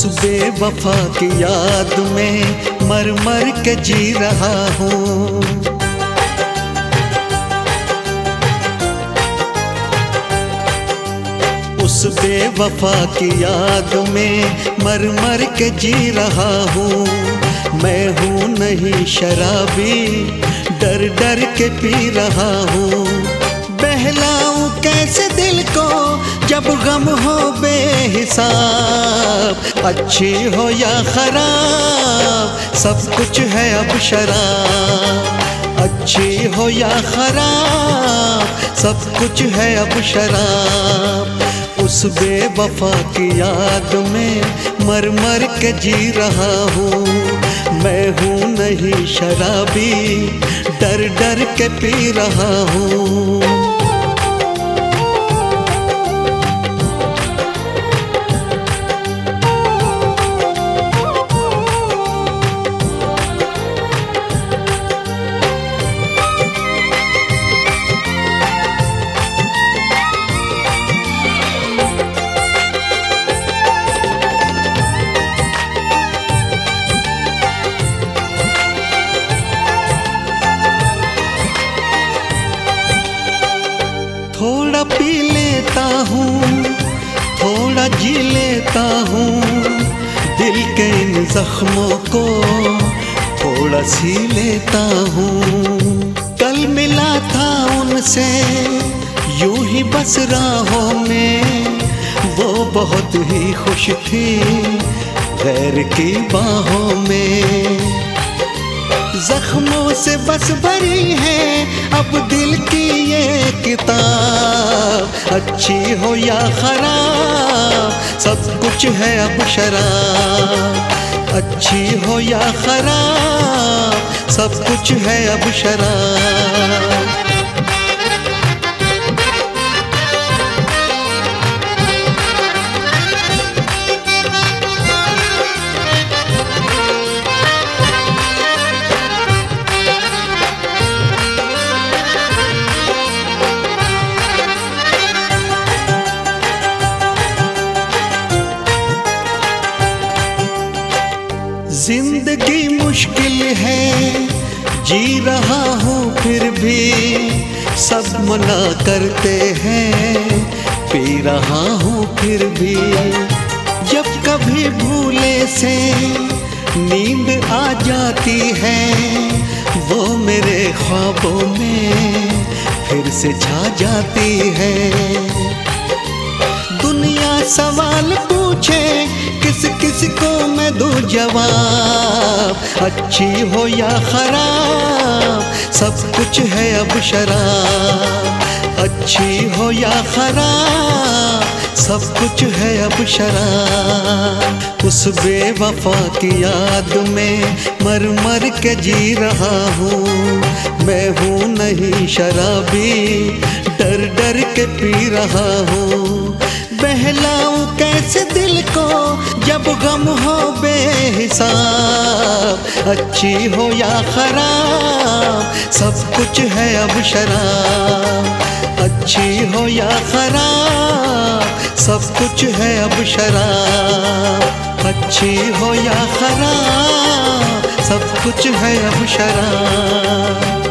बेवफा की याद में मर मर के जी रहा हूँ। उस बेवफा की याद में मर मर के जी रहा हूँ। मैं हूँ नहीं शराबी, डर डर के पी रहा हूँ। बहलाऊं कैसे दिल को जब गम हो बेहिसाब। अच्छी हो या खराब सब कुछ है अब शराब। अच्छी हो या खराब सब कुछ है अब शराब। उस बेवफा की याद में मर मर के जी रहा हूँ। मैं हूँ नहीं शराबी, डर डर के पी रहा हूँ। थोड़ा पी लेता हूँ, थोड़ा जी लेता हूँ। दिल के इन जख्मों को थोड़ा सी लेता हूँ। कल मिला था उनसे यूं ही बस राहों में। वो बहुत ही खुश थी गैर की बाहों में। जख्मों से बस भरी है अब दिल की ये किताब। अच्छी हो या खराब सब कुछ है अब शराब। अच्छी हो या खराब सब कुछ है अब शराब। जिंदगी मुश्किल है जी रहा हूँ फिर भी। सब मना करते हैं पी रहा हूँ फिर भी। जब कभी भूले से नींद आ जाती है वो मेरे ख्वाबों में फिर से छा जाती है। दुनिया सवाल पूछे किस किस को मैं दूं जवाब। अच्छी हो या खराब सब कुछ है अब शराब। अच्छी हो या खराब सब कुछ है अब शराब। उस बेवफा की याद में मर मर के जी रहा हूँ। मैं हूँ नहीं शराबी, डर डर के पी रहा हूँ। बहलाऊं कैसे दिल को जब गम हो बेहिसाब। अच्छी हो या खराब सब कुछ है अब शराब। अच्छी हो या खराब सब कुछ है अब शराब। अच्छी हो या खराब सब कुछ है अब शराब।